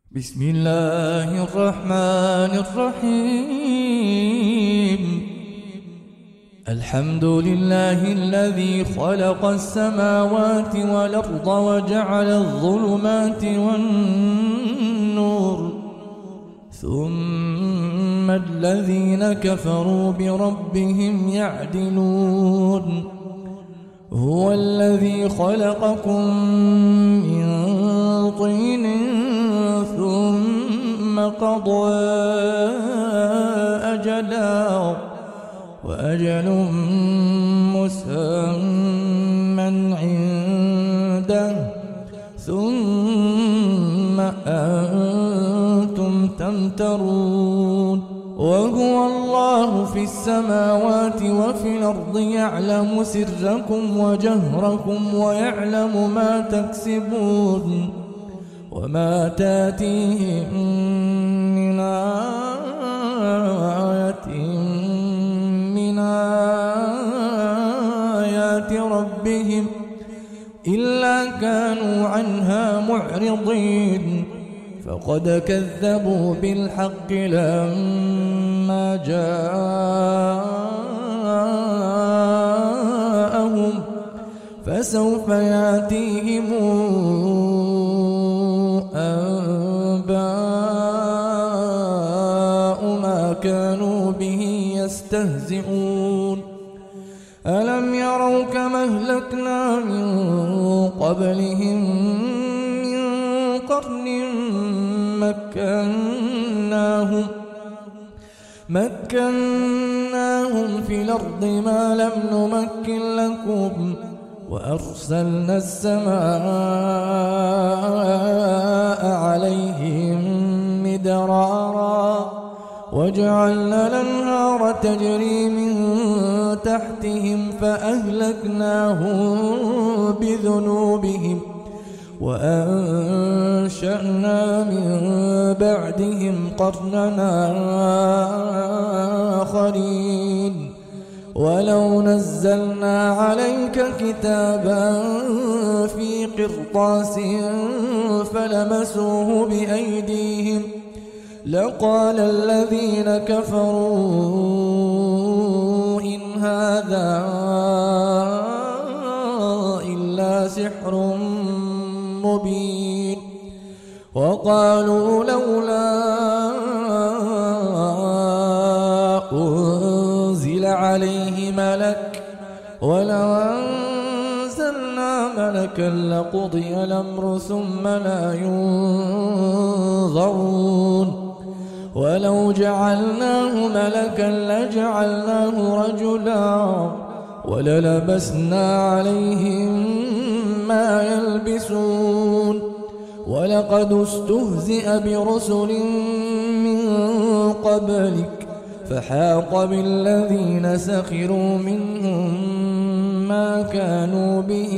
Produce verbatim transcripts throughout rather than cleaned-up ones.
بسم الله الرحمن الرحيم. الحمد لله الذي خلق السماوات والأرض وجعل الظلمات والنور، ثم الذين كفروا بربهم يعدلون. هو الذي خلقكم من طين ثم قضى أجلا وأجل مسمى عنده، ثم أنتم تمترون. وهو الله في السماوات وفي الأرض، يعلم سركم وجهركم ويعلم ما تكسبون، وما تاتيهم من آية من آيات ربهم إلا كانوا عنها معرضين. فقد كذبوا بالحق لما جاءهم، فسوف يأتيهم أنباء ما كانوا به يستهزئون. ألم يروا كما أهلكنا من قبلهم من قرن مكناهم مكناهم في الأرض ما لم نمكن لكم، وأرسلنا السماء عليهم مدرارا، وجعلنا الأنهار تجري من تحتهم فأهلكناهم بذنوبهم، وأنشأنا من بعدهم قرننا آخرين. ولو نزلنا عليك كتابا في قرطاس فلمسوه بأيديهم لقال الذين كفروا إن هذا إلا سحر مبين. وقالوا لولا أنزل عليه ملك، ولو أنزلنا ملكا لقضي الأمر ثم لا ينظرون. ولو جعلناه ملكا لجعلناه رجلا وللبسنا عليهم ما يلبسون. ولقد استهزئ برسل من قبلك فحاق بالذين سخروا منهم ما كانوا به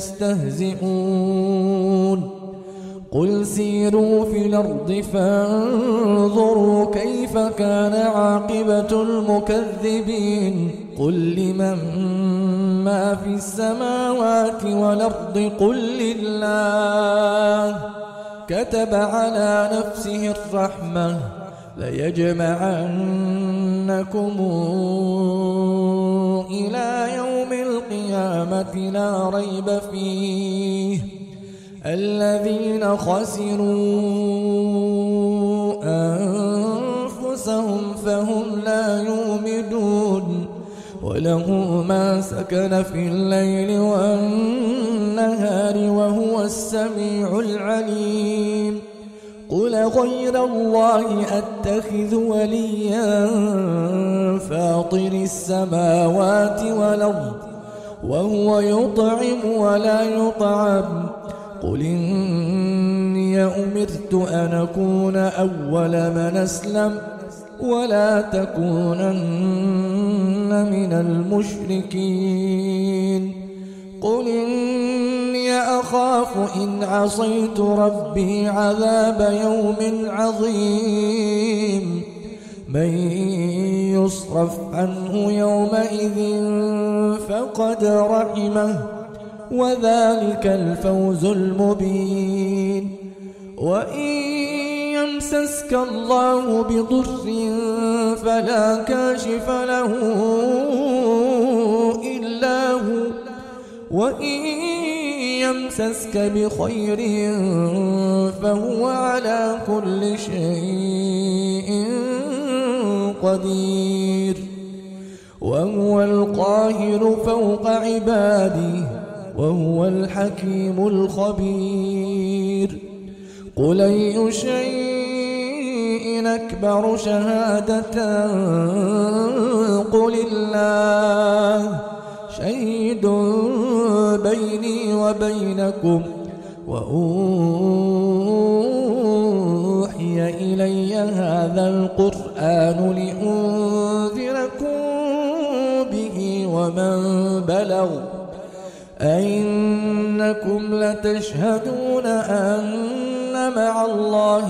يستهزئون. قل سيروا في الأرض فانظروا كيف كان عاقبة المكذبين. قل لمن ما في السماوات والأرض قل لله. كتب على نفسه الرحمة ليجمعنكم إلى يوم القيامة لا ريب فيه. الذين خسروا أنفسهم فهم لا يؤمنون. وله ما سكن في الليل والنهار وهو السميع العليم. قل غير الله أتخذ وليا فاطر السماوات والأرض وهو يطعم ولا يطعم. قل إني أمرت أن أكون أول من أسلم ولا تكونن من المشركين. قل إني أخاف إن عصيت ربي عذاب يوم عظيم. من يصرف عنه يومئذ فقد رحمه وذلك الفوز المبين. وإن يمسسك الله بضر فلا كاشف له إلا هو وإن يمسسك بخير فهو على كل شيء قدير وهو القاهر فوق عباده وهو الحكيم الخبير قل أي شيء أكبر شهادة قل الله شهيد بيني وبينكم وأوحي إلي هذا القرآن لأنذركم به ومن بلغ أئنكم لتشهدون أن مع الله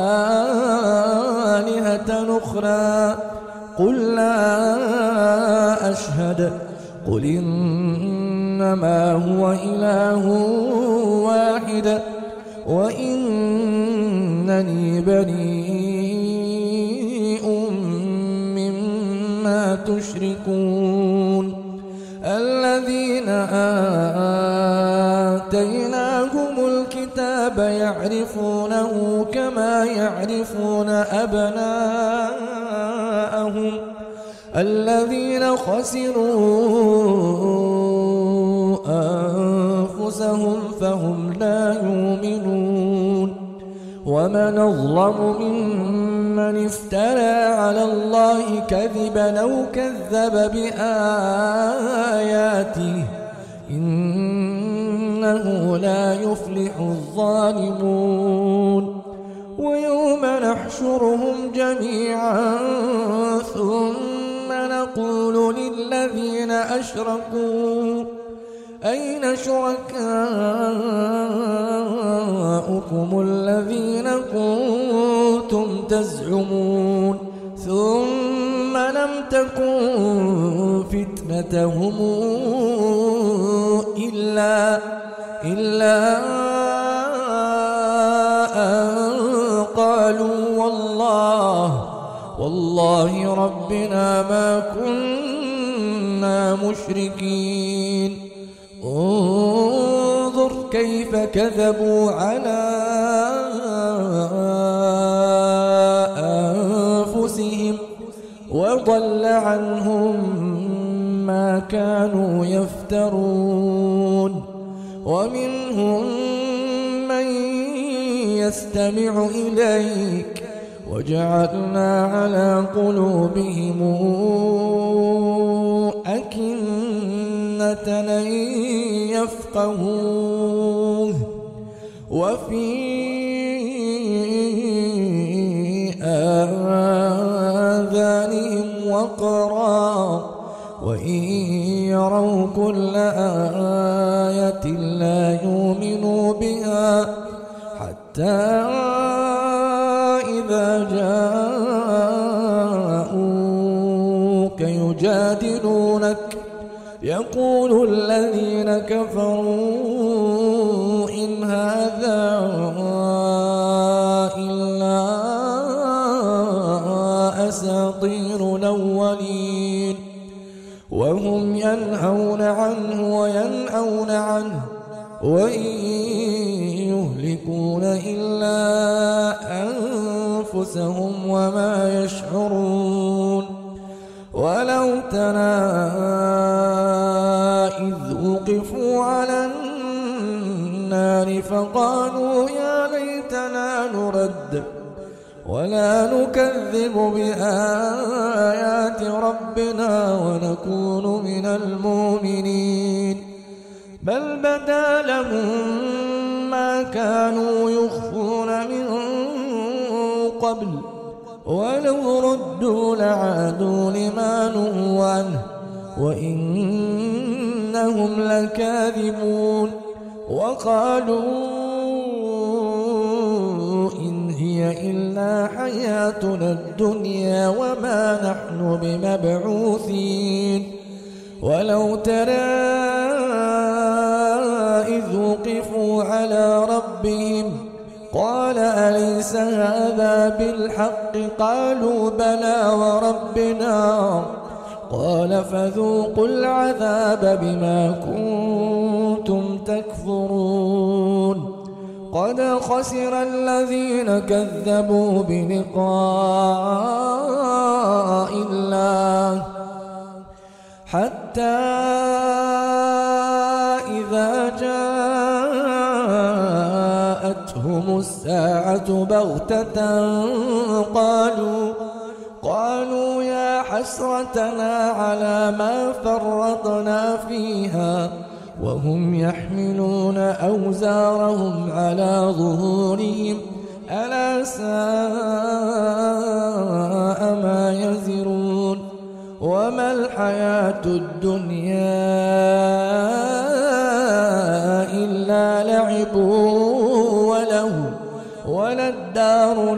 آلهة أخرى قل لا أشهد قل إنما هو إله واحد وإنني بريء مما تشركون الذين آتيناهم الكتاب يعرفونه كما يعرفون أبناءهم الذين خسروا أنفسهم فهم لا يؤمنون ومن أظلم ممن افترى على الله كذبا أو كذب بآياته إنه لا يفلح الظالمون ويوم نحشرهم جميعا ثم نقول للذين أشركوا أين شركاؤكم الذين كنتم تزعمون ثم لم تكن فتنتهم إلا إلا أن قالوا والله والله ربنا ما كنا مشركين انظر كيف كذبوا على أنفسهم وضل عنهم ما كانوا يفترون ومنهم من يستمع إليك وجعلنا على قلوبهم أكنة أن يفقهوه وفي آذانهم وقرا وإن يروا كل آية لا يؤمنوا بها حتى إذا جاءوك يجادلونك يقول الذين كفروا إن هذا إلا أساطير الأولين وهم ينهون عنه وينأون عنه وإن يهلكون إلا أنفسهم وما يشعرون ولو ترى إذ وقفوا على النار فقالوا يا ليتنا نرد ولا نكذب بآيات ربنا ونكون من المؤمنين بل بدا لهم ما كانوا يخفون من قبل ولو ردوا لعادوا لما نهوا عنه وإنهم لكاذبون وقالوا إن هي إلا حياتنا الدنيا وما نحن بمبعوثين ولو ترى إذ وقفوا على ربهم قال أليس هذا بالحق؟ قالوا بلى وربنا. قال فذوقوا العذاب بما كنتم تكفرون. قد خسر الذين كذبوا بلقاء الله حتى إذا جاءتهم الساعة بغتة قالوا قالوا يا حسرتنا على ما فرطنا فيها وهم يحملون أوزارهم على ظهورهم ألا ساء ما يزرون. وما الحياة الدنيا إلا لعب وله وللدار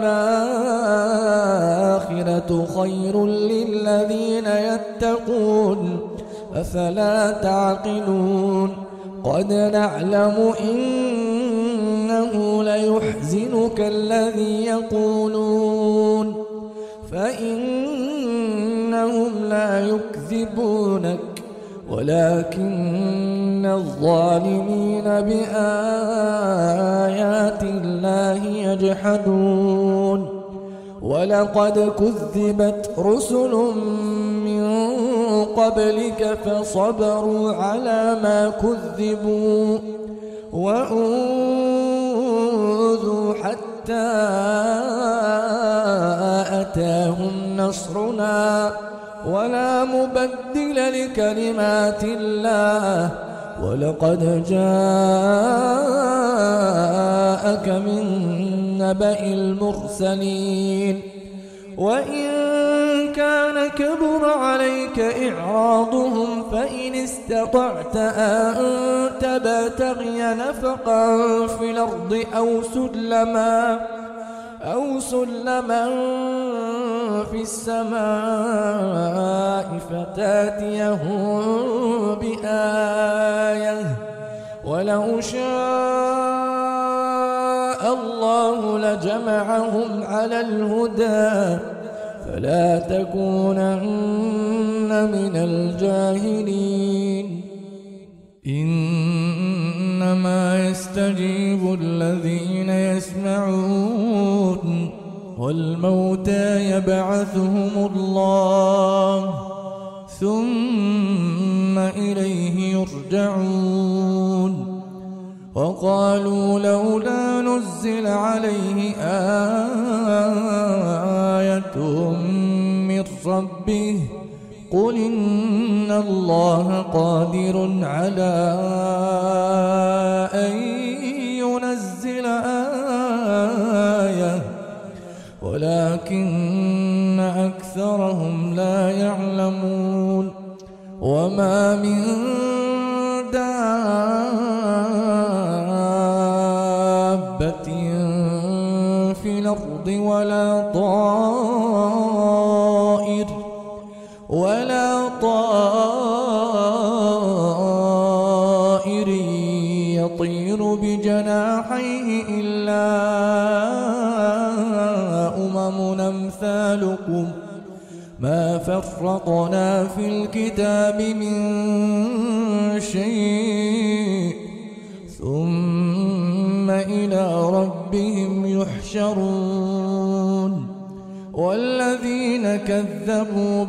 الآخرة خير للذين يتقون أفلا تعقلون. قد نعلم إنه ليحزنك الذي يقولون فإنهم لا يكذبونك ولكن الظالمين بآيات الله يجحدون. ولقد كذبت رسل من قبلك فصبروا على ما كذبوا وأوذوا حتى أتاهم نصرنا ولا مبدل لكلمات الله. ولقد جاءك من نبأ المرسلين. وإن كان كبر عليك إعراضهم فإن استطعت أن تبتغي نفقا في الأرض أو سلما أو سلما في السماء فتاتيهم بآية ولو شاء الله لجمعهم على الهدى فلا تكونن من الجاهلين. إنما يستجيب الذين يسمعون والموتى يبعثهم الله ثم إليه يرجعون. وقالوا لولا نزل عليه آية من ربه قل إن الله قادر على أن ينزل آية ولكن أكثرهم لا يعلمون. وما من دابة في الأرض ولا طائر ولا طائر يطير بجناحيه إلا أمم أمثالكم ما فرطنا في الكتاب من شيء ثم إلى ربهم يحشرون. والذين كذبوا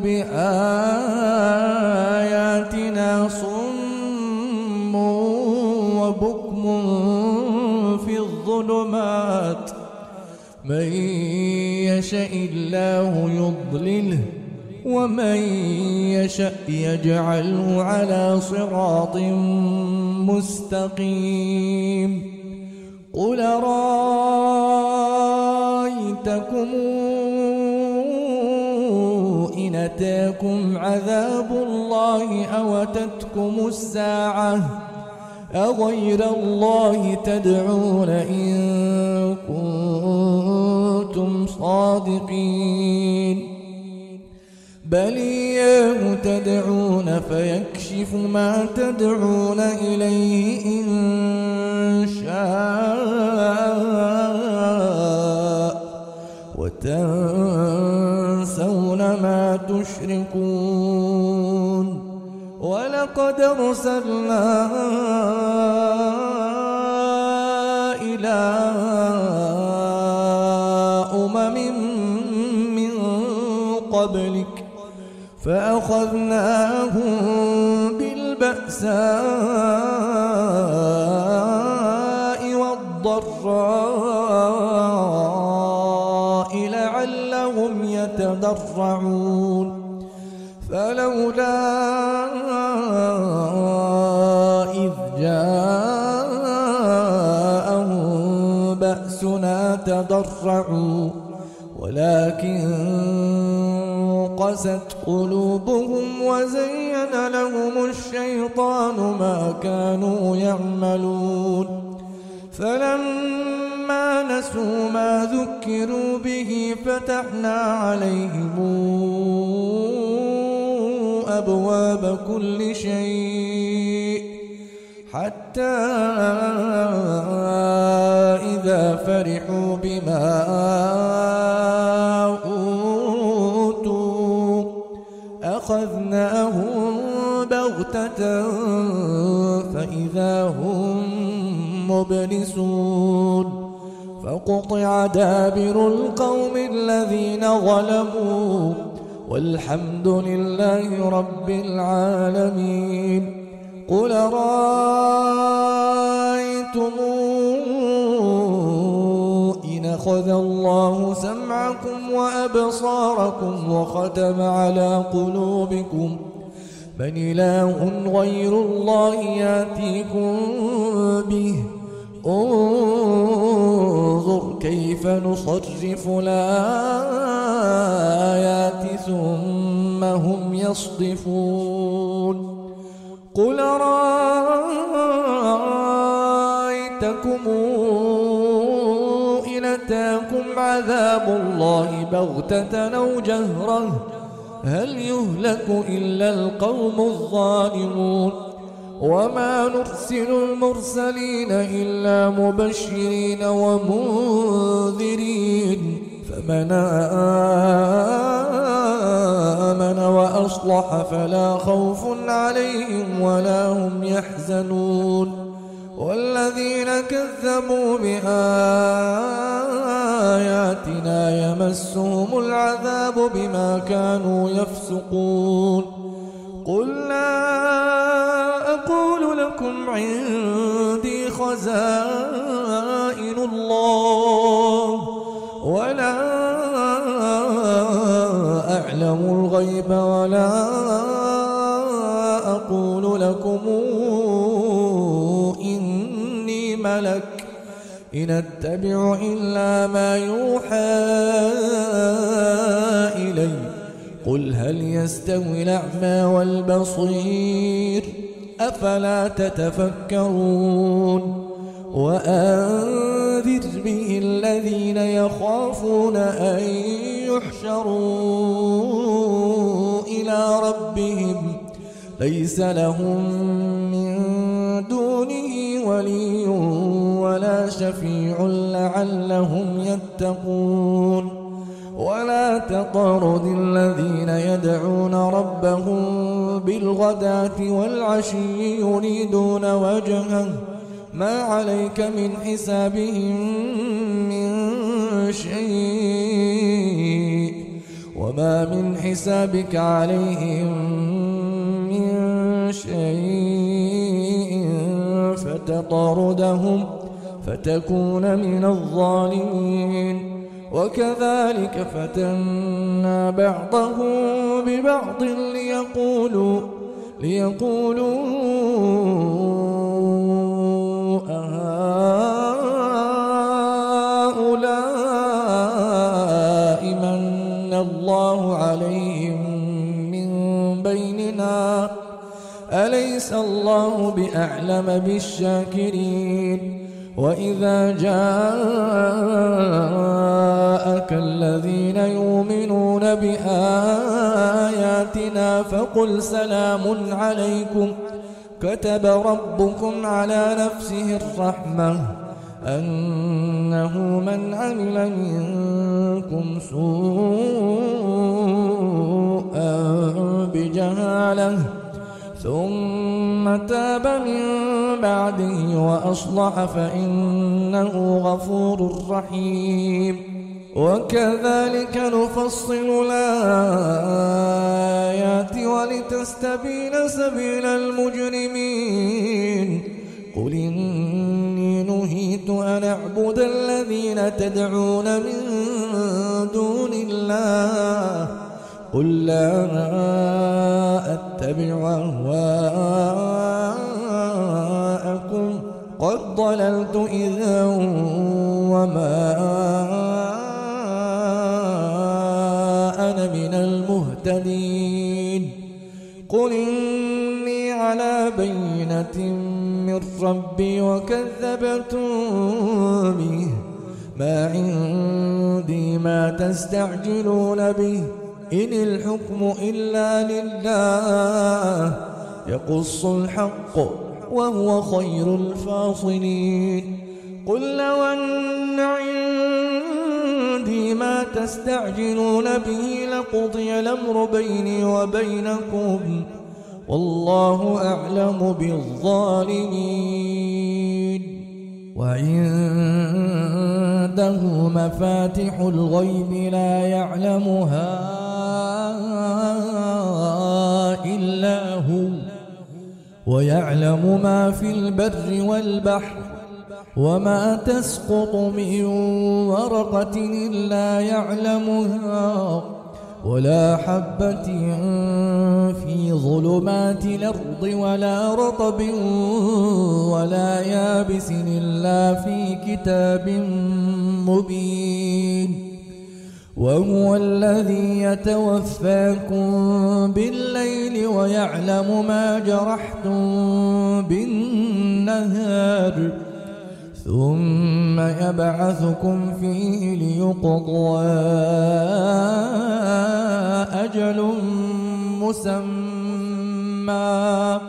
بآياتنا صم وبكم في الظلمات من يشاء الله يضلله ومن يشاء يجعله على صراط مستقيم. قل رأيتكم إن أتاكم عذاب الله أو أتتكم الساعة أغير الله تدعون إن كنتم صادقين بل إياه تدعون فيكشف ما تدعون إليه إن شاء وتنسون ما تشركون. ولقد أرسلنا إلى أمم من قبلك فأخذناهم بالبأساء والضراء لعلهم يتضرعون. فلولا إذ جاءهم بأسنا تضرعوا ولكن قست قلوبهم وزين لهم الشيطان ما كانوا يعملون. فلما نسوا ما ذكروا به فتحنا عليهم أبواب كل شيء حتى إذا فرحوا بما أوتوا أخذناهم بغتة فإذا هم مبلسون. فقطع دابر القوم الذين ظلموا والحمد لله رب العالمين. قل رأيتم إن أخذ الله سمعكم وأبصاركم وختم على قلوبكم من إله غير الله يأتيكم به انظر كيف نصرف الآيات ثم هم يصدفون. قل رأيتكم إن أتاكم عذاب الله بغتة أو جهرة هل يهلك إلا القوم الظالمون. وما نرسل المرسلين إلا مبشرين ومنذرين فمن آمن وأصلح فلا خوف عليهم ولا هم يحزنون. والذين كذبوا بآياتنا يمسهم العذاب بما كانوا يفسقون. قل لا أقول لكم عندي خزائن الله ولا أعلم الغيب ولا أقول لكم إني ملك إن أتبع إلا ما يوحى إلي. قل هل يستوي الأعمى والبصير أفلا تتفكرون. وأنذر به الذين يخافون أن يحشروا إلى ربهم ليس لهم من دونه ولي ولا شفيع لعلهم يتقون. ولا تطرد الذين يدعون ربهم بالغداة والعشي يريدون وجهه ما عليك من حسابهم من شيء وما من حسابك عليهم من شيء فتطردهم فتكون من الظالمين. وكذلك فتنا بعضهم ببعض ليقولوا ليقولوا أهؤلاء من الله عليهم من بيننا أليس الله بأعلم بالشاكرين. وإذا جاءك الذين يؤمنون بآياتنا فقل سلام عليكم كتب ربكم على نفسه الرحمة أنه من عمل منكم سوءا بجهالة ثم تاب من بعده وأصلح فإنه غفور رحيم وكذلك نفصل الآيات ولتستبين سبيل المجرمين قل إني نهيت أن أعبد الذين تدعون من دون الله قل لا أتبع أهواءكم قد ضللت إذا وما أنا من المهتدين قل إني على بينة من ربي وكذبتم به ما عندي ما تستعجلون به إن الحكم إلا لله يقص الحق وهو خير الفاصلين قل لو أن عندي ما تستعجلون به لقضي الأمر بيني وبينكم والله أعلم بالظالمين وعنده مفاتح الغيب لا يعلمها إلا هو ويعلم ما في البر والبحر وما تسقط من ورقة إلا يعلمها ولا حبة في ظلمات الأرض ولا رطب ولا يابس إلا في كتاب مبين وهو الذي يتوفاكم بالليل ويعلم ما جرحتم بالنهار ثم يبعثكم فيه ليقضى أجل مسمى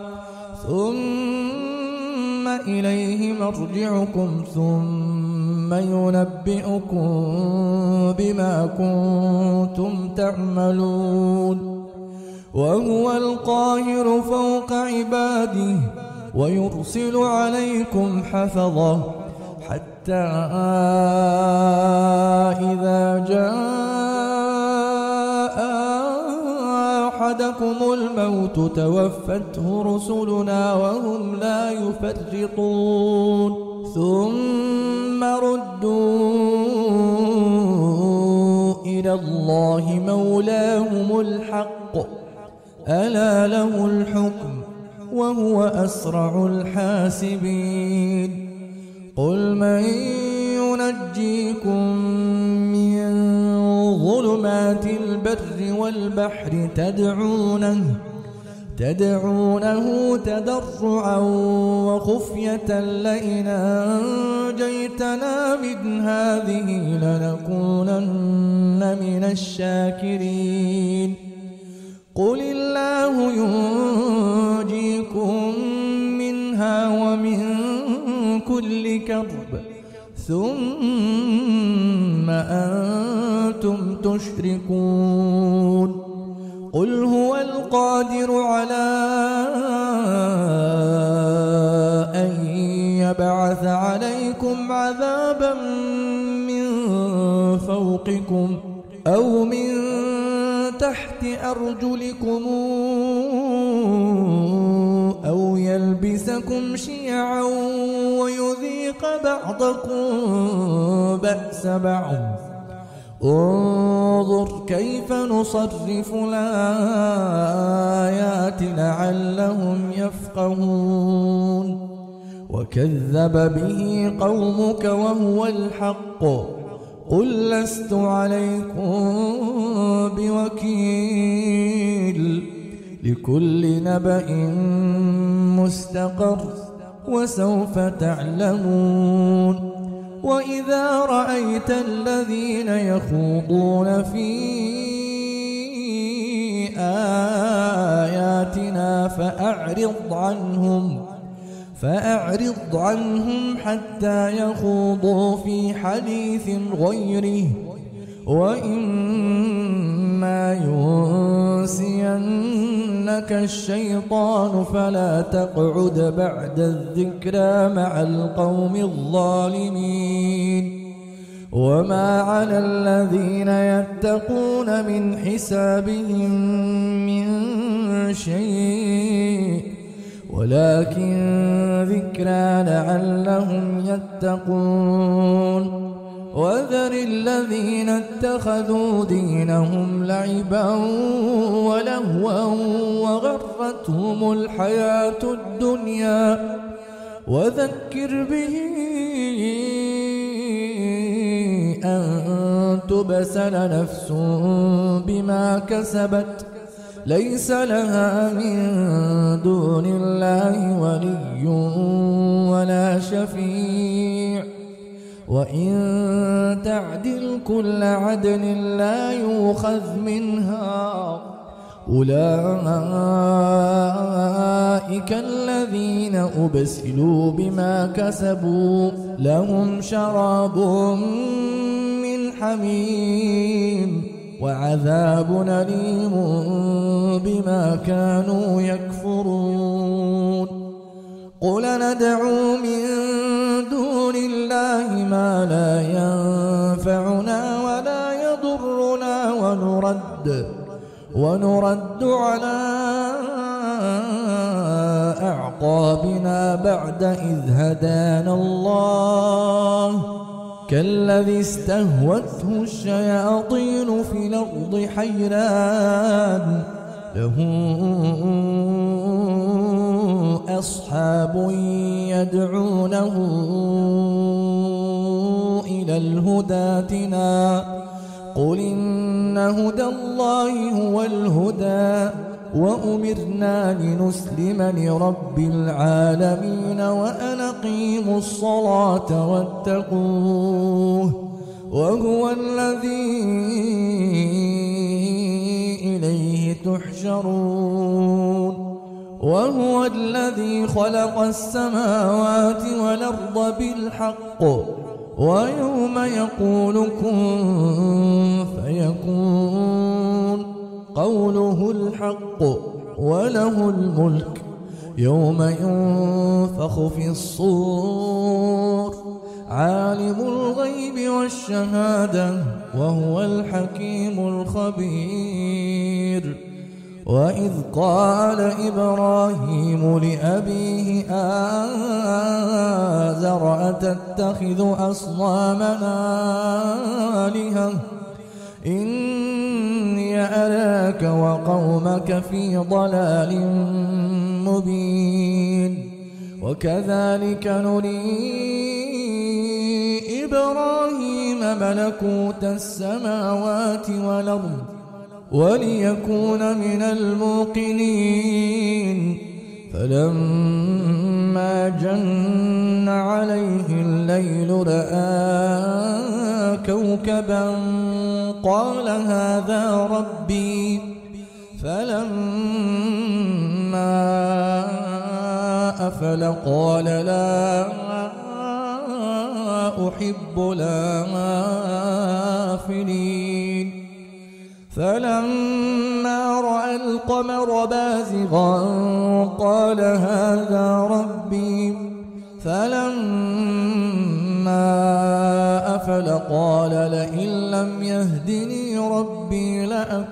ثم إليه مرجعكم ثم ينبئكم بما كنتم تعملون وهو القاهر فوق عباده ويرسل عليكم حفظه حتى إذا جاء أحدكم الموت توفته رسلنا وهم لا يفرطون ثم ردوا إلى الله مولاهم الحق ألا له الحكم وهو أسرع الحاسبين قل من ينجيكم من ظلمات البر والبحر تدعونه تدعونه تضرعا وخفية لئن أنجيتنا من هذه لنكونن من الشاكرين قل الله ينجيكم منها ومن كل كرب ثم أنتم تشركون قل هو القادر على أن يبعث عليكم عذابا من فوقكم أو من تحت أرجلكم أو يلبسكم شيعا ويذيق بعضكم بأس بعض انظر كيف نصرف الآيات لعلهم يفقهون وكذب به قومك وهو الحق قل لست عليكم بوكيل لكل نبأ مستقر وسوف تعلمون وإذا رأيت الذين يخوضون في آياتنا فأعرض عنهم فأعرض عنهم حتى يخوضوا في حديث غيره وإما ينسينك الشيطان فلا تقعد بعد الذكرى مع القوم الظالمين. وما على الذين يتقون من حسابهم من شيء ولكن ذكرى لعلهم يتقون. وذر الذين اتخذوا دينهم لعبا ولهوا وغرتهم الحياة الدنيا وذكر به أن تبسل نفس بما كسبت ليس لها من دون الله ولي ولا شفيع وإن تعدل كل عدل لا يؤخذ منها. أولئك الذين أبسلوا بما كسبوا لهم شراب من حميم وعذاب أليم بما كانوا يكفرون. قل ندعو من دون الله ما لا ينفعنا ولا يضرنا ونرد ونرد على أعقابنا بعد إذ هدانا الله كالذي استهوته الشياطين في الأرض حيران له أصحاب يدعونه إلى الهدى ائتنا قل إن هدى الله هو الهدى وأمرنا لنسلم لرب العالمين وأن أقيموا الصلاة واتقوه وهو الذي إليه تحشرون. وهو الذي خلق السماوات والأرض بالحق ويوم يقول كن فيكون قوله الحق وله الملك يوم ينفخ في الصور عالم الغيب والشهادة وهو الحكيم الخبير. وإذ قال إبراهيم لأبيه آزر أتتخذ أصنامنا آلهة إني أراك وقومك في ضلال مبين. وكذلك نري إبراهيم ملكوت السماوات والأرض وليكون من الموقنين. فلما جن عليه الليل رأى كوكبا قال هذا ربي فلما أفل قال لا أحب الآفلين. فلما رأى القمر بازغا قال هذا ربي فلما أفل قال لئن لم يهدني ربي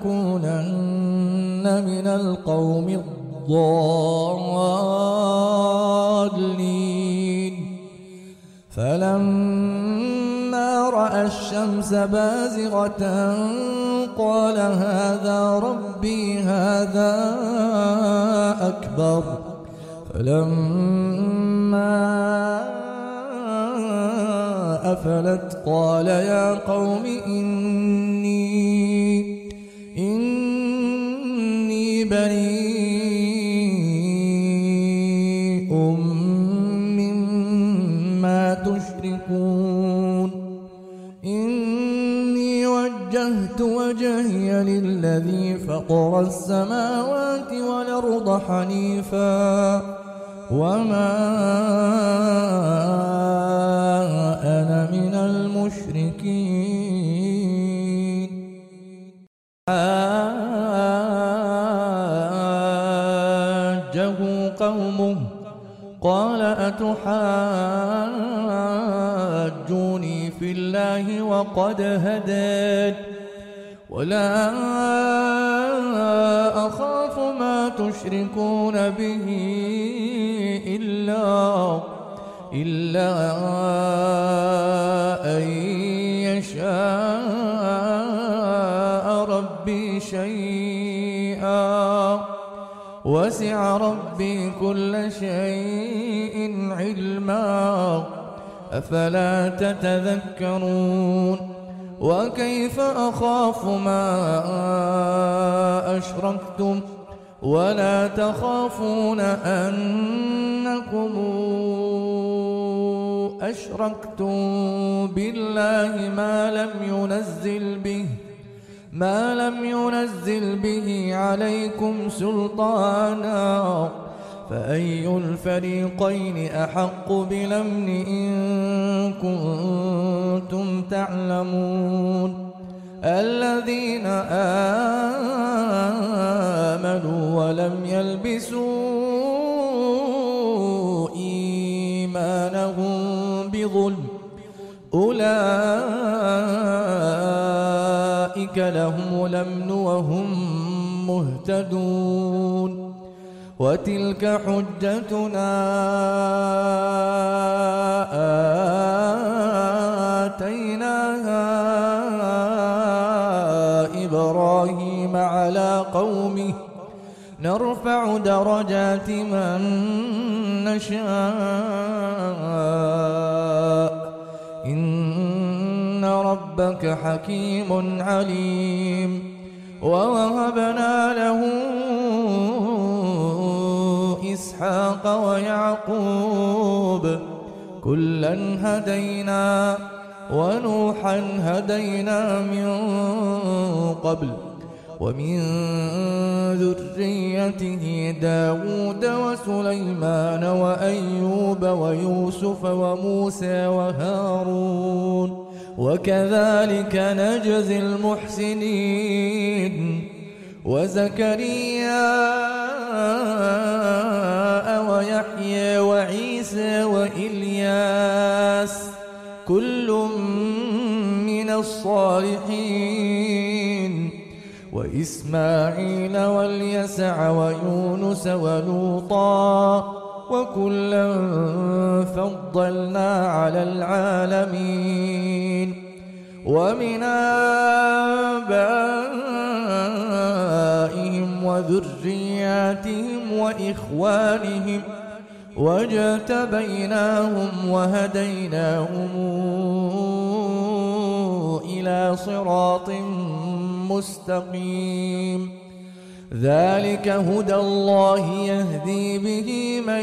لأكونن من القوم الضالين. فلما رأى الشمس بازغة قال هذا ربي هذا أكبر. فلما أفلت قال يا قوم إني إني بريء مما تشركون. إني وجهت وجهي للذي فطر السماوات والأرض حنيفا وما أنا من المشركين. حاجه قومه قال أتحاجوني في الله وقد هدان ولا أخاف ما تشركون به إلا إلا أن يشاء ربي شيئا وسع ربي كل شيء علما أفلا تتذكرون وكيف أخاف ما أشركتم ولا تخافون أنكم أشركتم بالله ما لم ينزل به ما لم ينزل به عليكم سلطانا فأي الفريقين أحق بالأمن إن كنتم تعلمون الذين آمنوا ولم يلبسوا إيمانهم بظلم أولئك لهم الأمن وهم مهتدون وتلك حجتنا آتيناها إبراهيم على قومه نرفع درجات من نشاء إن ربك حكيم عليم ووهبنا له إسحاق ويعقوب كلا هدينا ونوحا هدينا من قبل ومن ذريته داود وسليمان وأيوب ويوسف وموسى وهارون وكذلك نجزي المحسنين وزكريا ويحيى وعيسى وإلياس كل من الصالحين وإسماعيل واليسع ويونس ولوطا وكلا فضلنا على العالمين ومن آبائهم وذرياتهم وإخوانهم واجتبيناهم وهديناهم إلى صراط مستقيم ذلك هدى الله يهدي به من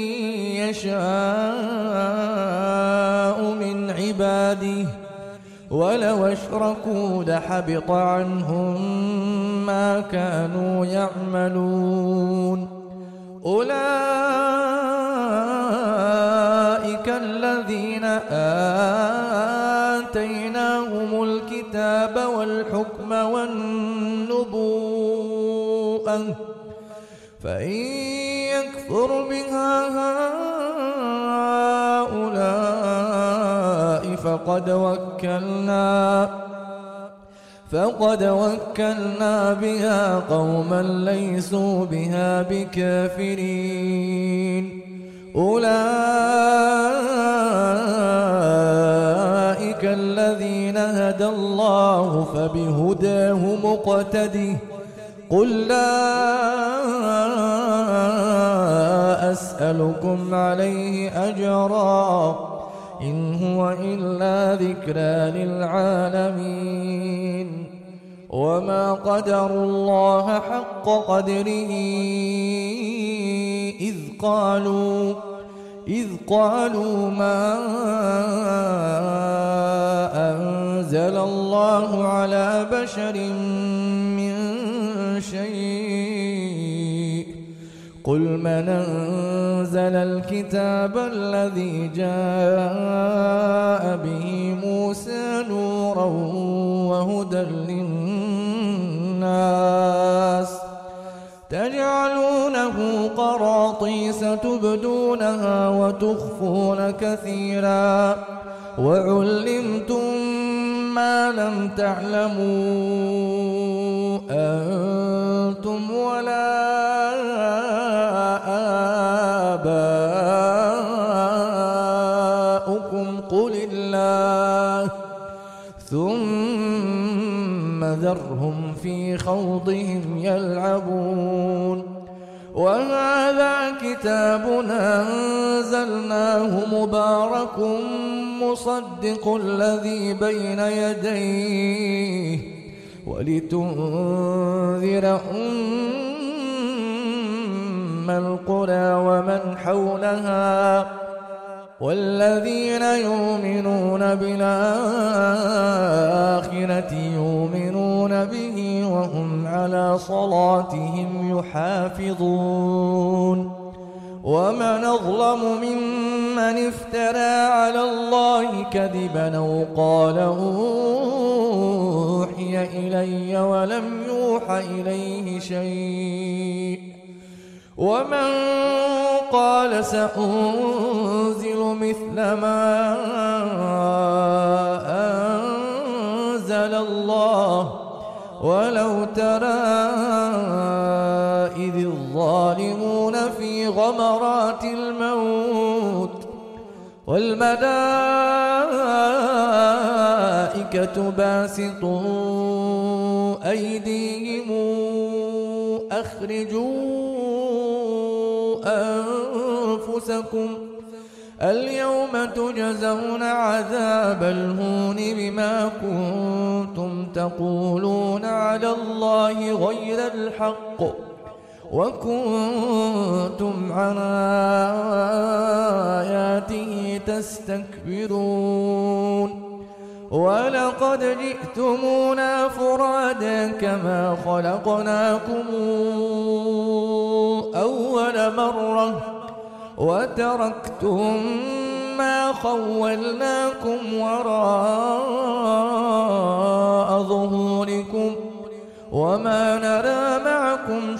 يشاء من عباده ولو أشركوا لحبط عنهم ما كانوا يعملون أولئك الذين آتيناهم الكتاب والحكم والنبوءة فإن يكفر بها هؤلاء فقد وكلنا فقد وكلنا بها قوما ليسوا بها بكافرين أولئك الذين هدى الله فبهداه مقتده قل لا أسألكم عليه أجرا إن هو إلا ذكرى للعالمين وما قدروا الله حق قدره إذ قالوا إذ قالوا ما أنزل الله على بشر من شيء قل من أنزل الكتاب الذي جاء به موسى نورا وهدى للناس الناس تجعلونه قراطيس تبدونها وتخفون كثيرا وعلمتم ما لم تعلموا أنتم ولا آباؤكم قل الله ثم ذرهم في خوضهم يلعبون وهذا كتاب أنزلناه مبارك مصدق الذي بين يديه ولتنذر أم القرى ومن حولها والذين يؤمنون بالآخرة يؤمنون به وهم على صلاتهم يحافظون ومن أظلم ممن افترى على الله كذبا أو قال أوحي إلي ولم يوحى إليه شيء ومن قال سأنزل مثل ما أنزل الله ولو ترى إذ الظالمون في غمرات الموت والملائكة باسطوا أيديهم أخرجوا أنفسكم اليوم تجزون عذاب الهون بما كنتم تقولون على الله غير الحق وكنتم عن آياته تستكبرون ولقد جئتمونا فرادا كما خلقناكم أول مرة وتركتم ما خولناكم وراء ظهوركم وما نرى معكم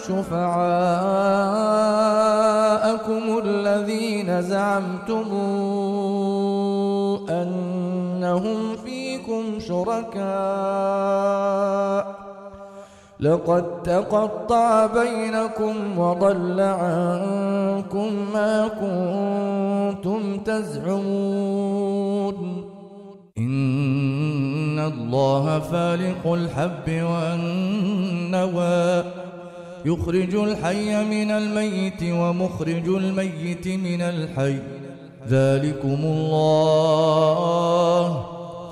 شفعاءكم الذين زعمتم أنهم فيكم شركاء لقد تقطع بينكم وضل عنكم ما كنتم تزعمون إن الله فالق الحب والنوى يخرج الحي من الميت ومخرج الميت من الحي ذلكم الله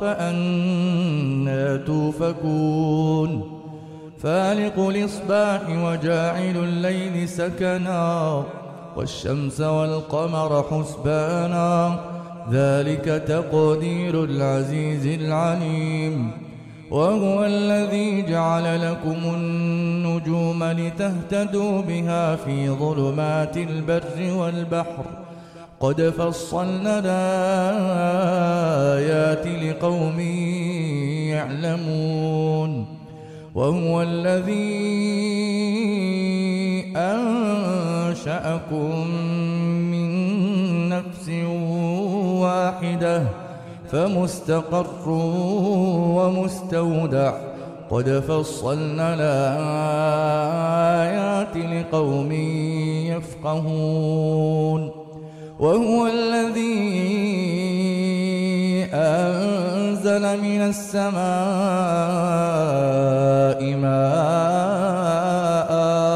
فأنى توفكون فالق الإصباح وجاعل الليل سكنا والشمس والقمر حسبانا ذلك تقدير العزيز العليم وهو الذي جعل لكم النجوم لتهتدوا بها في ظلمات البر والبحر قد فصلنا الآيات لقوم يعلمون وهو الذي أنشأكم من نفس واحدة فمستقر ومستودع قد فصلنا الآيات لقوم يفقهون وهو الذي أنزل من السماء ماء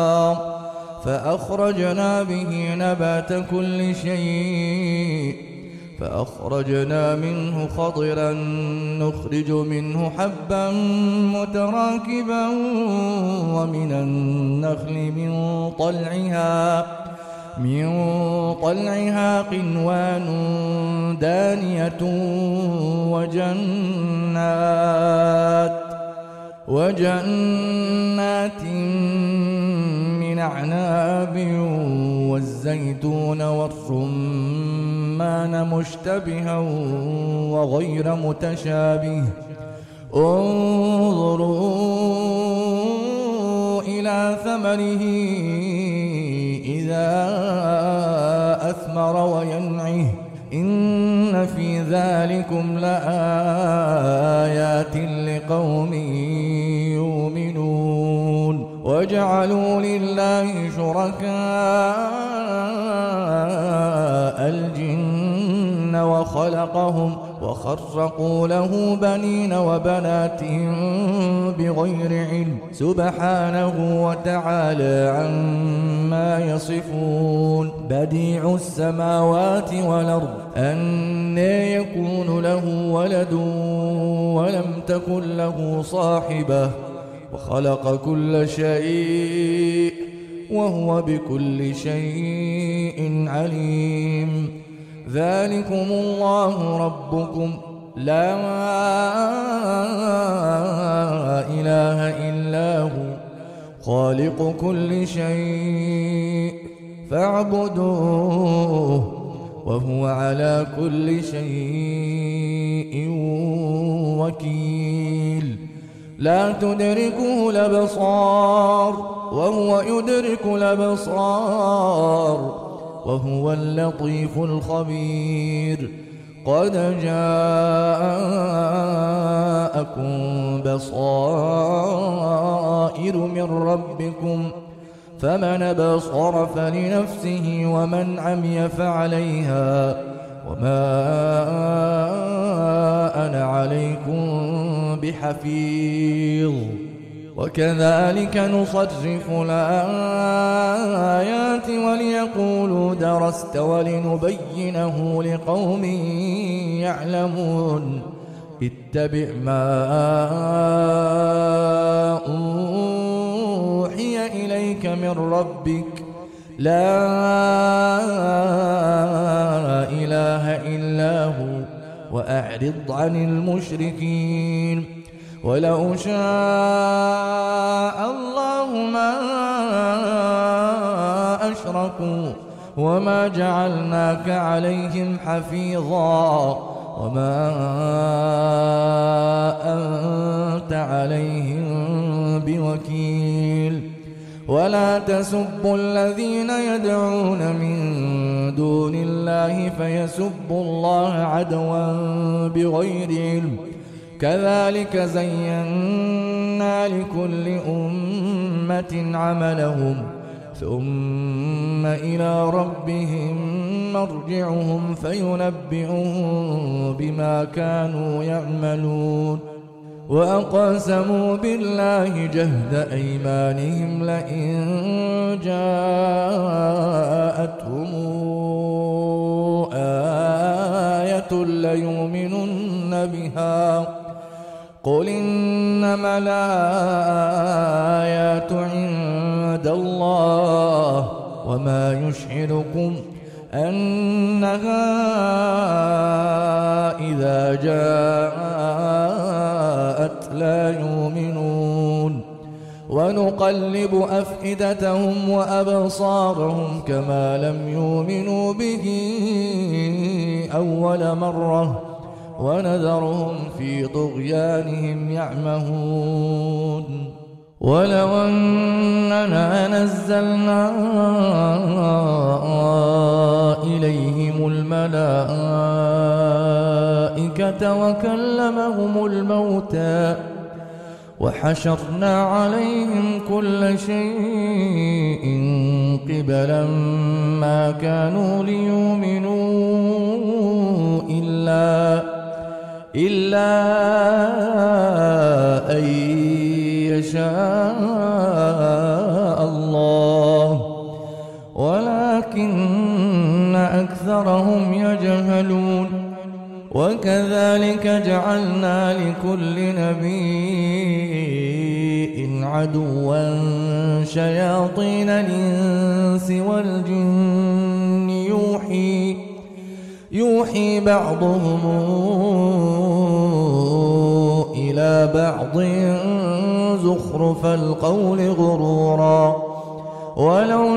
فأخرجنا به نبات كل شيء فأخرجنا منه خضرا نخرج منه حبا متراكبا ومن النخل من طلعها من طلعها قنوان دانية وجنات وجنات من أعناب والزيتون والرمان مشتبها وغير متشابه انظروا ثمره إذا أثمر وينعه إن في ذلكم لآيات لقوم يؤمنون وجعلوا لله شركاء الجن وخلقهم وخرقوا له بنين وبنات بغير علم سبحانه وتعالى عما يصفون بديع السماوات والأرض أنى يكون له ولد ولم تكن له صاحبة وخلق كل شيء وهو بكل شيء عليم ذلكم الله ربكم لا إله إلا هو خالق كل شيء فاعبدوه وهو على كل شيء وكيل لا تدركه الأبصار وهو يدرك الأبصار وهو اللطيف الخبير قد جاءكم بصائر من ربكم فمن أبصر فلنفسه ومن عمي فعليها وما أنا عليكم بحفيظ وكذلك نصرف الآيات وليقولوا درست ولنبينه لقوم يعلمون اتبع ما أوحي إليك من ربك لا إله إلا هو وأعرض عن المشركين ولو شاء الله ما أشركوا وما جعلناك عليهم حفيظا وما أنت عليهم بوكيل ولا تسبوا الذين يدعون من دون الله فيسبوا الله عدوا بغير علم كذلك زينا لكل أمة عملهم ثم إلى ربهم مرجعهم فينبئهم بما كانوا يعملون وأقسموا بالله جهد أيمانهم لئن جاءتهم آية ليؤمنن بها قل إنما الآيات عند الله وما يشعركم أنها إذا جاءت لا يؤمنون ونقلب أفئدتهم وأبصارهم كما لم يؤمنوا به أول مرة ونذرهم في طغيانهم يعمهون ولو أننا نزلنا إليهم الملائكة وكلمهم الموتى وحشرنا عليهم كل شيء قبلا ما كانوا ليؤمنوا إلا إلا أن يشاء الله ولكن أكثرهم يجهلون وكذلك جعلنا لكل نبي عدوا شياطين الإنس والجن يوحي يوحي بعضهم إلى بعض زخرف القول غرورا ولو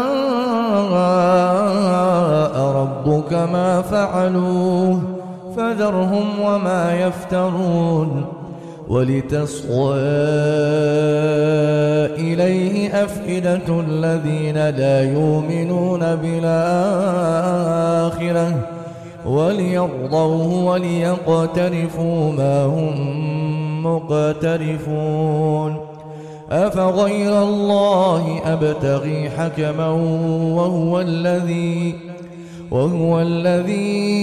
شاء ربك ما فعلوه فذرهم وما يفترون ولتصغى إليه أفئدة الذين لا يؤمنون بالآخرة وليرضوه وليقترفوا ما هم مقترفون. أفغير الله أبتغي حكما وهو الذي وهو الذي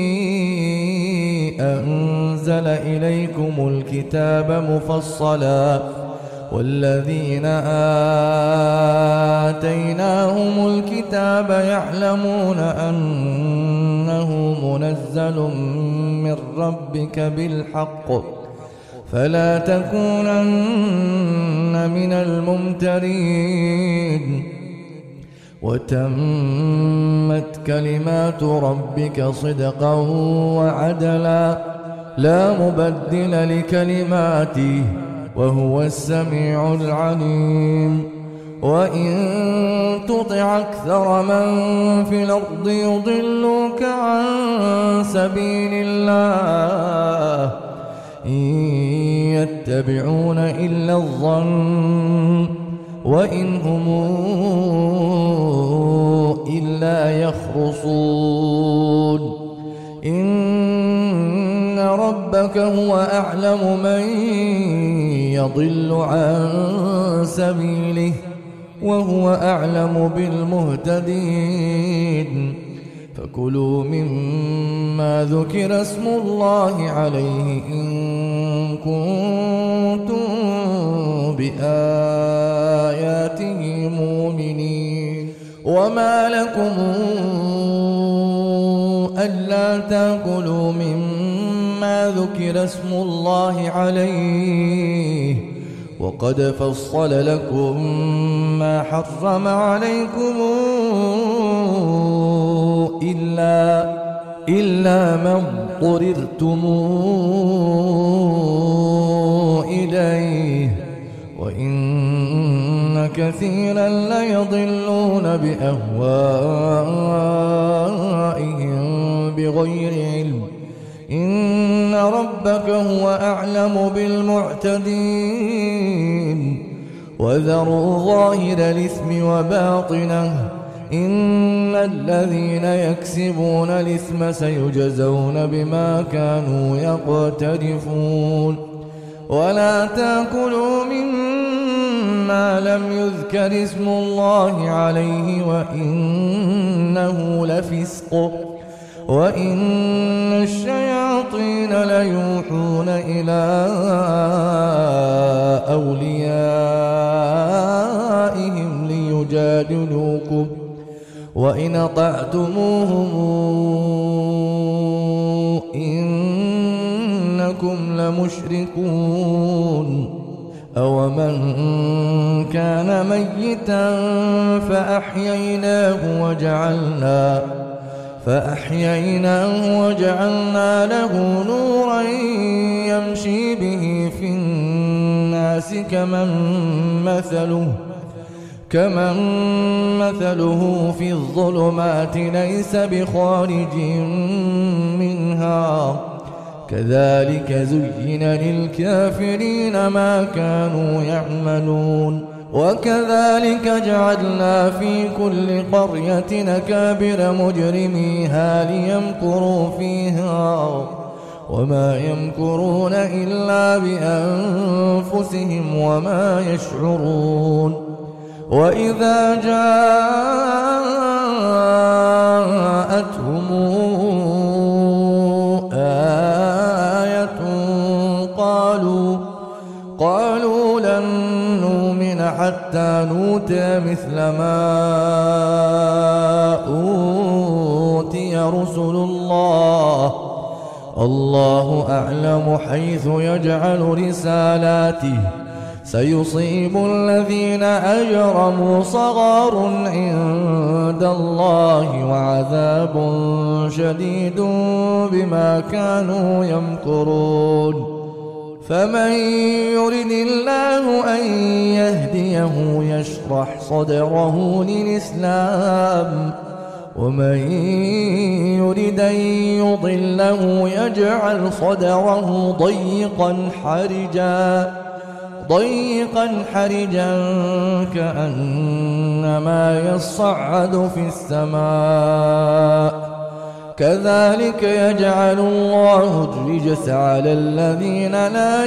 أنزل إليكم الكتاب مفصلا والذين آتيناهم الكتاب يعلمون أنه منزل من ربك بالحق فلا تكونن من الممترين. وتمت كلمات ربك صدقا وعدلا لا مبدل لكلماته وهو السميع العليم. وإن تطع أكثر من في الأرض يضلوك عن سبيل الله إن يتبعون إلا الظن وإن هم إلا يخرصون. إن ربك هو أعلم من يضل عن سبيله وهو أعلم بالمهتدين. فكلوا مما ذكر اسم الله عليه إن كنتم بآياته مؤمنين. وما لكم ألا تأكلوا مما ذكر اسم الله عليه وقد فصل لكم ما حرم عليكم إلا إلا ما اضطررتم إليه وإن كثيرا ليضلون بأهوائهم بغير علم. إن ربك هو أعلم بالمعتدين. وذروا ظاهر الإثم وباطنه إن الذين يكسبون الإثم سيجزون بما كانوا يقترفون. ولا تأكلوا مما لم يذكر اسم الله عليه وإنه لفسق وإن الشياطين ليوحون إلى أوليائهم ليجادلوكم وإن أطعتموهم إنكم لمشركون. أومن كان ميتا فأحييناه وجعلنا فأحييناه وجعلنا له نورا يمشي به في الناس كمن مثله كمن مثله في الظلمات ليس بخارج منها كذلك زين للكافرين ما كانوا يعملون. وكذلك جعلنا في كل قرية أكابر مجرميها ليمكروا فيها وما يمكرون إلا بأنفسهم وما يشعرون. وإذا جاءتهم آية قالوا قالوا لن نؤمن حتى نؤتى مثل ما أوتي رسل الله الله أعلم حيث يجعل رسالاته سيصيب الذين أجرموا صغار عند الله وعذاب شديد بما كانوا يمكرون. فمن يرد الله أن يهديه يشرح صدره للإسلام ومن يرد أن يضله يجعل صدره ضيقا حرجا ضيقا حرجا كأنما يصعد في السماء كذلك يجعل الله الرجس على الذين لا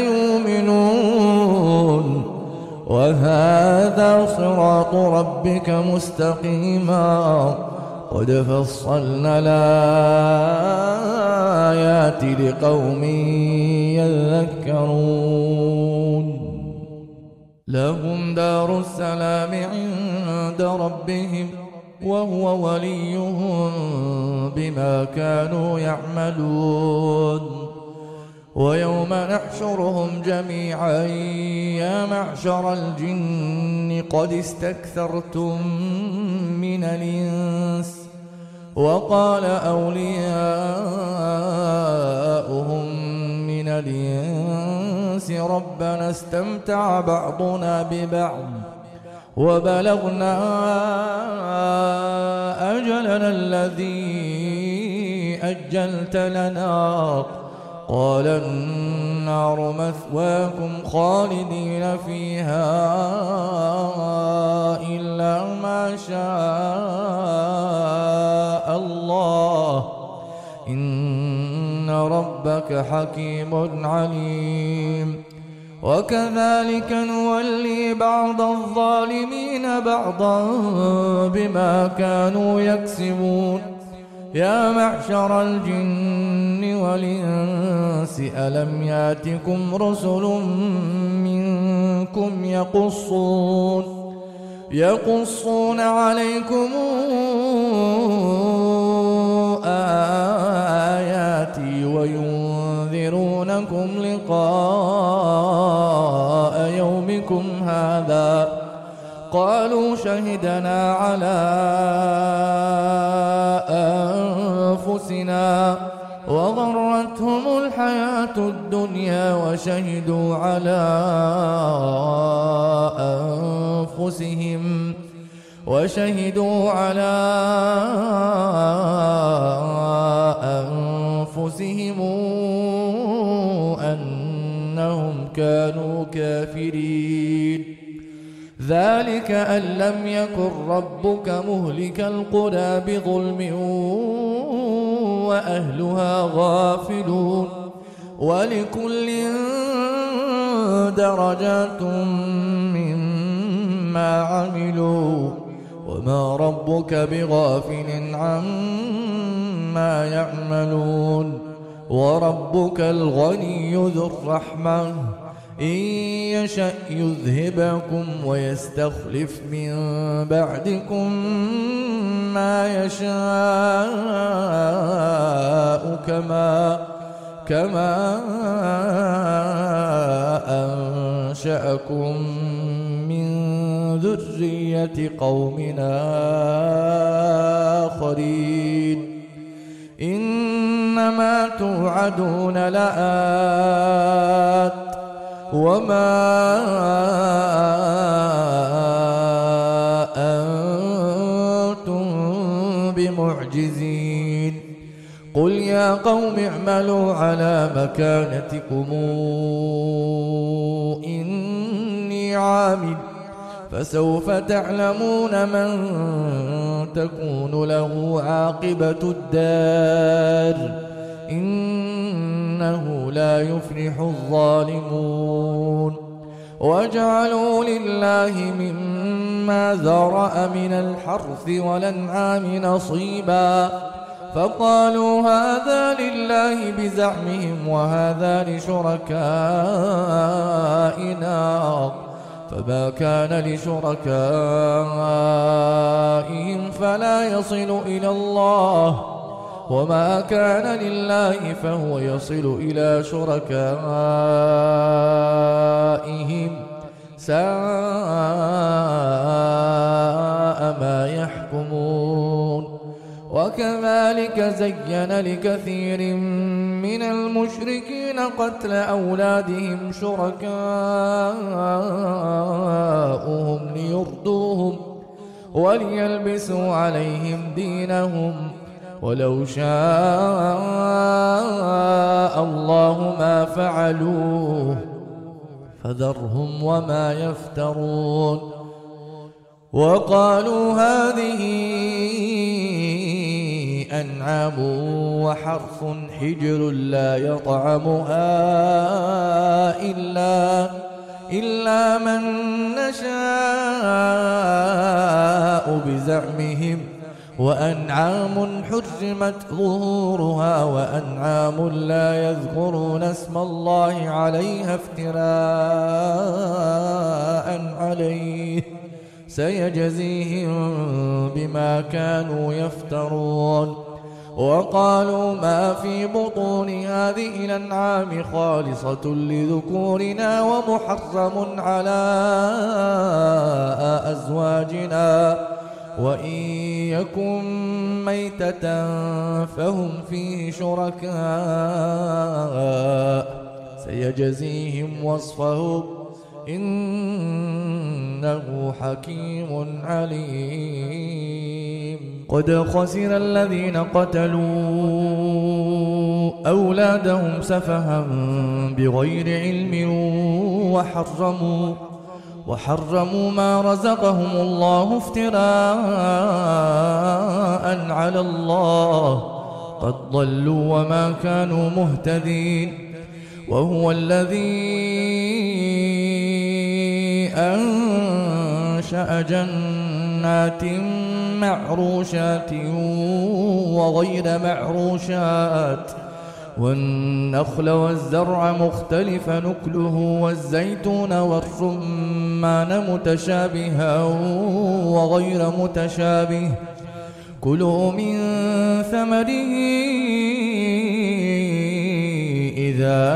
يؤمنون وهذا صراط ربك مستقيما قد فصلنا الآيات لقوم يذكرون لهم دار السلام عند ربهم وهو وليهم بما كانوا يعملون ويوم نحشرهم جميعا يا معشر الجن قد استكثرتم من الإنس وقال أولياؤهم من الإنس ربنا استمتع بعضنا ببعض وبلغنا أجلنا الذي أجلت لنا قال النار مثواكم خالدين فيها إلا ما شاء الله إن ربك حكيم عليم وكذلك نولي بعض الظالمين بعضا بما كانوا يكسبون يا معشر الجن والإنس ألم ياتكم رسل منكم يقصون يقصون عليكم آياتي وينذرونكم لقاء يومكم هذا قالوا شهدنا على أنفسنا وغرتهم الحياة الدنيا وشهدوا على أنفسهم وشهدوا على أنفسهم أنهم كانوا كافرين ذلك أن لم يكن ربك مهلك القرى بظلم وأهلها غافلون ولكل درجات مما عملوا وما ربك بغافل عما يعملون وربك الغني ذو الرحمة إن يشأ يذهبكم ويستخلف من بعدكم ما يشاء كما كما أنشأكم من ذرية قوم آخرين إنما توعدون لآت وما أنتم بمعجزين قل يا قوم اعملوا على مكانتكم إني عامل فسوف تعلمون من تكون له عاقبة الدار إنه لا يفلح الظالمون وجعلوا لله مما ذرأ من الحرث والأنعام نصيبا فقالوا هذا لله بزعمهم وهذا لشركائنا فما كان لشركائهم فلا يصل إلى الله وما كان لله فهو يصل إلى شركائهم ساء ما يحكمون وكذلك زين لكثير من المشركين قتل أولادهم شركاؤهم ليردوهم وليلبسوا عليهم دينهم ولو شاء الله ما فعلوه فذرهم وما يفترون. وقالوا هذه أنعام وحرث حجر لا يطعمها إلا إلا من نشاء بزعمهم، وأنعام حرمت ظهورها وأنعام لا يذكرون اسم الله عليها افتراء عليه سيجزيهم بما كانوا يفترون. وقالوا ما في بطون هذه الأنعام خالصة لذكورنا ومحرم على أزواجنا، وإن يكن ميتة فهم فيه شركاء سيجزيهم وصفهم إنه حكيم عليم. قد خسر الذين قتلوا أولادهم سفها بغير علم وحرموا وحرموا ما رزقهم الله افتراء على الله، قد ضلوا وما كانوا مهتدين. وهو الذي أنشأ جنات معروشات وغير معروشات والنخل والزرع مختلف نكله والزيتون والرمان متشابها وغير متشابه، كلوا من ثمره إذا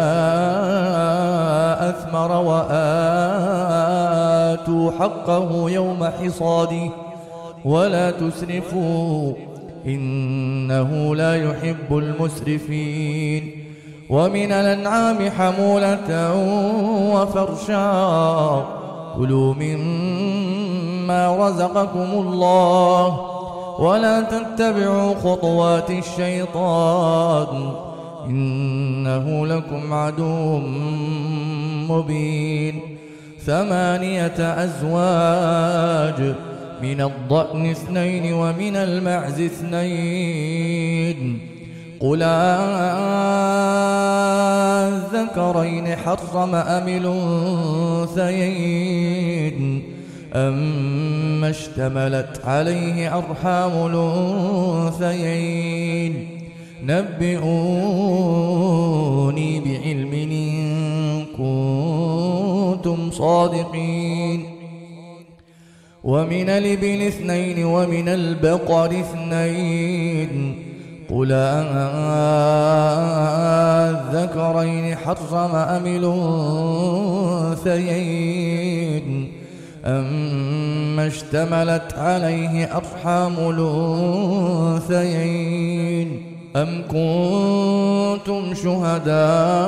أثمر وآتوا حقه يوم حصاده ولا تسرفوا إنه لا يحب المسرفين. ومن الأنعام حمولة وفرشا، كلوا مما رزقكم الله ولا تتبعوا خطوات الشيطان إنه لكم عدو مبين. ثمانية أزواج، من الضأن اثنين ومن المعز اثنين، قل أذكرين حرم أم الأنثيين أما اشتملت عليه أرحام الأنثيين، نبئوني بعلم إن كنتم صادقين. ومن الإبل اثنين ومن البقر اثنين، قل أذكرين حرم أم الأنثيين أما اشتملت عليه أرحام الأنثيين، أم كنتم شهداء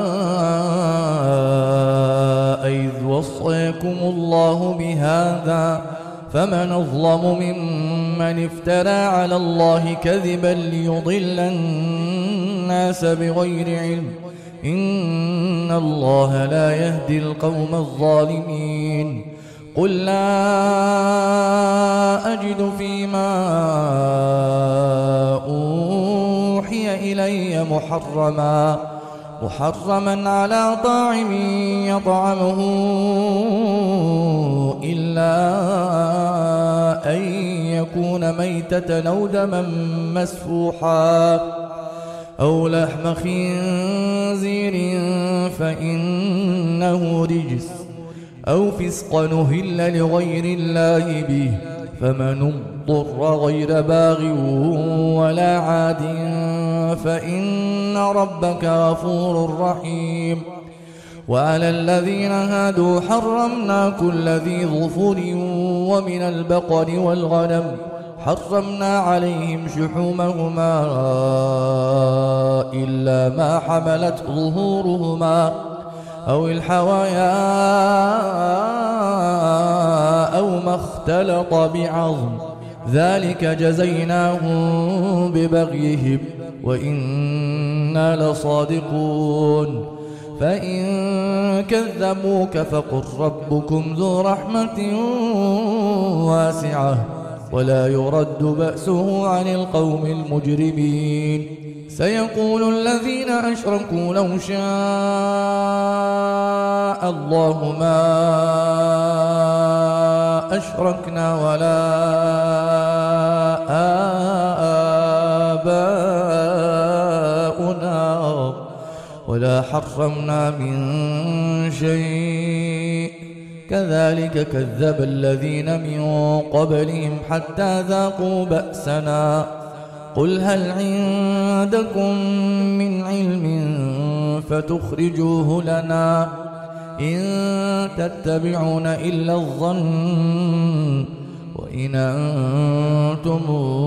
إذ وصيكم الله بهذا، فمن أظلم ممن افترى على الله كذبا ليضل الناس بغير علم، إن الله لا يهدي القوم الظالمين. قل لا أجد فيما أوحي إلي محرما محرما على طاعم يطعمه إلا أن يكون ميتة أو دما مسفوحا أو لحم خنزير فإنه رجس أو فسقا أهل لغير الله به، فمن اضطر غير باغ ولا عاد فإن ربك غفور رحيم. وعلى الذين هادوا حرمنا كل ذي ظفر، ومن البقر والغنم حرمنا عليهم شحومهما إلا ما حملت ظهورهما أو الحوايا أو ما اختلط بعظم، ذلك جزيناهم ببغيهم وإنا لصادقون. فإن كذبوك فقل ربكم ذو رحمة واسعة ولا يرد بأسه عن القوم المجرمين. سيقول الذين أشركوا لو شاء الله ما أشركنا ولا آباؤنا ولا حرمنا من شيء كذلك كذب الذين من قبلهم حتى ذاقوا بأسنا. قل هل عندكم من علم فتخرجوه لنا إن تتبعون إلا الظن وإن أنتم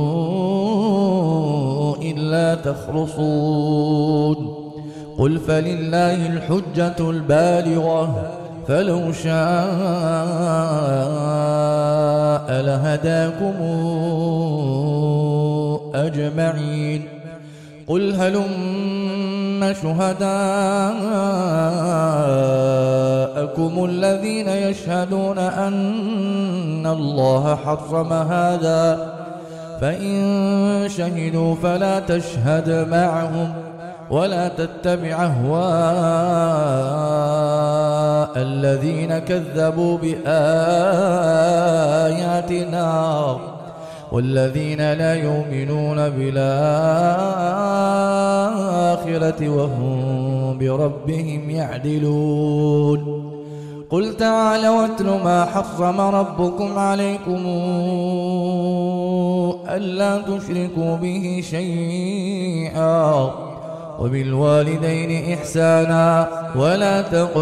إلا تخرصون. قل فلله الحجة البالغة فلو شاء لهداكم أجمعين. قل هلم شهداءكم الذين يشهدون أن الله حرم هذا فإن شهدوا فلا تشهد معهم ولا تتبع أهواء الذين كذبوا بآياتنا والذين لا يؤمنون بالآخرة وهم بربهم يعدلون. قل تعالوا واتل ما حرم ربكم عليكم ألا تشركوا به شيئا وبالوالدين إحسانا ولا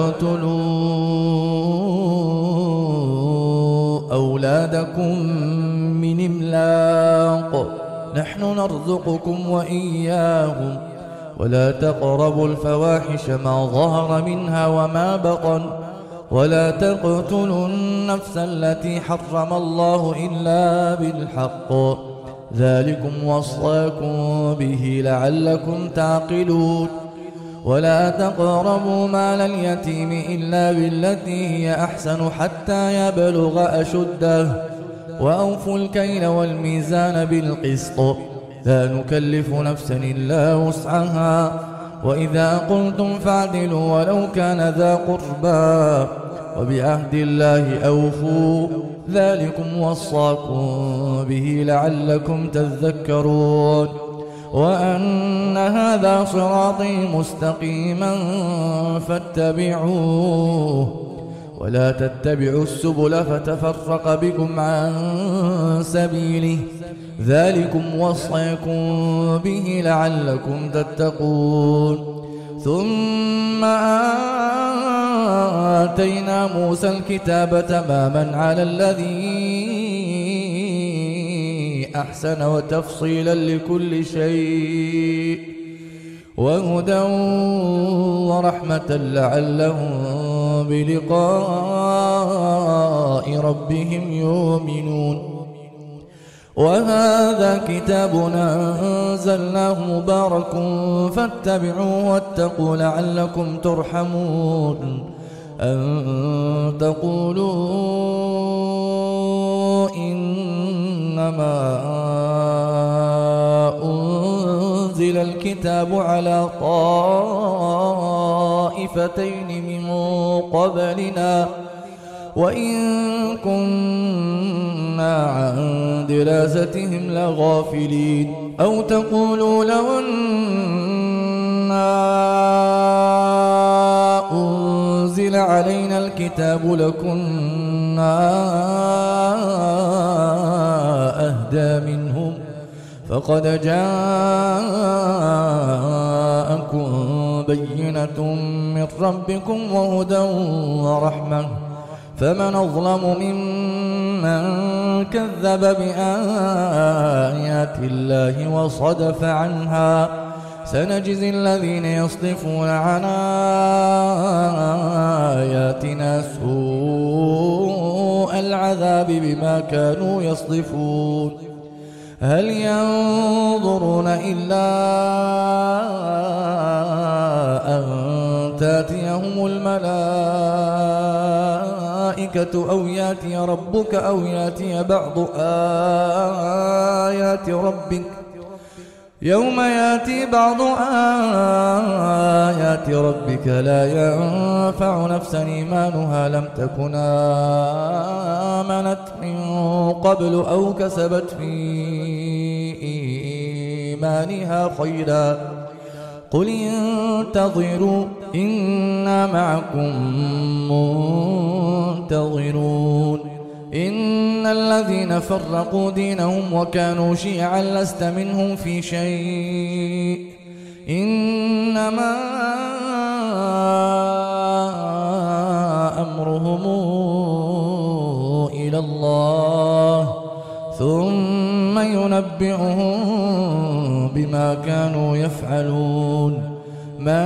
تقتلوا أولادكم من إملاق نحن نرزقكم وإياهم ولا تقربوا الفواحش ما ظهر منها وما بطن ولا تقتلوا النفس التي حرم الله إلا بالحق ذلكم وصاكم به لعلكم تعقلون. ولا تقربوا مال اليتيم إلا بالتي هي أحسن حتى يبلغ أشده وأوفوا الكيل والميزان بالقسط لا نكلف نفسا إلا وسعها وإذا قلتم فاعدلوا ولو كان ذا قربى وبعهد الله أوفوا ذلكم وصاكم به لعلكم تذكرون. وأن هذا صراطي مستقيما فاتبعوه ولا تتبعوا السبل فتفرق بكم عن سبيله ذلكم وصاكم به لعلكم تتقون. ثم آتينا موسى الكتاب تماما على الذي أحسن وتفصيلا لكل شيء وهدى ورحمة لعلهم بلقاء ربهم يؤمنون. وهذا كتاب أنزلناه مبارك فاتبعوه واتقوا لعلكم ترحمون. أن تقولوا إنما أنزل الكتاب على طائفتين من قبلنا وإن كنا عن دراستهم لغافلين. أو تقولوا لو أنا أنزل علينا الكتاب لكنا أهدى منهم فقد جاءكم بينة من ربكم وهدى ورحمة فمن أظلم ممن كذب بآيات الله وصدف عنها سنجزي الذين يصدفون عن آياتنا سوء العذاب بما كانوا يصدفون. هل ينظرون إلا أن تأتي الملائكة أو ياتي ربك أو ياتي بعض آيات ربك يوم ياتي بعض آيات ربك لا ينفع نفسا إيمانها لم تكن آمنت من قبل أو كسبت في إيمانها خيرا قل انتظروا إنا معكم منتظرون إن الذين فرقوا دينهم وكانوا شيعا لست منهم في شيء إنما أمرهم إلى الله ثم ينبئهم بما كانوا يفعلون من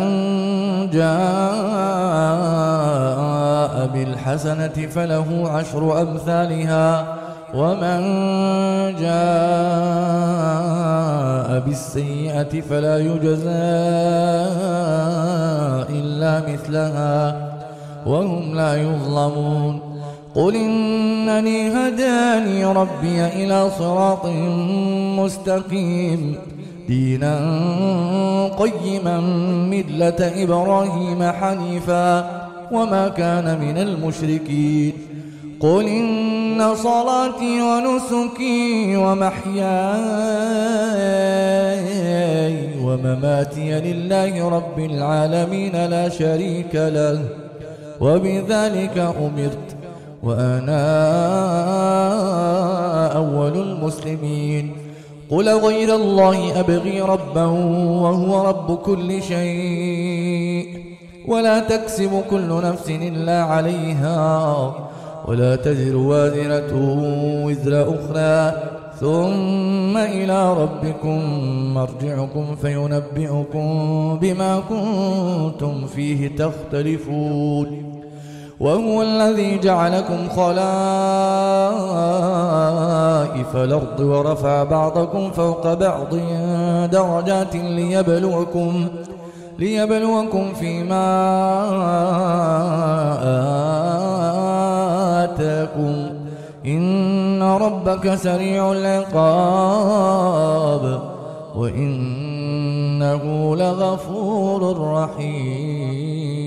جاء بالحسنة فله عشر أمثالها ومن جاء بالسيئة فلا يجزى إلا مثلها وهم لا يظلمون قل إنني هداني ربي إلى صراط مستقيم دينا قيما ملة إبراهيم حنيفا وما كان من المشركين قل إن صلاتي ونسكي ومحياي ومماتي لله رب العالمين لا شريك له وبذلك أمرت وأنا أول المسلمين قل غير الله أبغي ربا وهو رب كل شيء ولا تكسب كل نفس إلا عليها ولا تزر وازرة وزر أخرى ثم إلى ربكم مرجعكم فينبئكم بما كنتم فيه تختلفون وهو الذي جعلكم خلائف الأرض ورفع بعضكم فوق بعض درجات ليبلوكم ليبلوكم فيما آتاكم إن ربك سريع العقاب وإنه لغفور رحيم.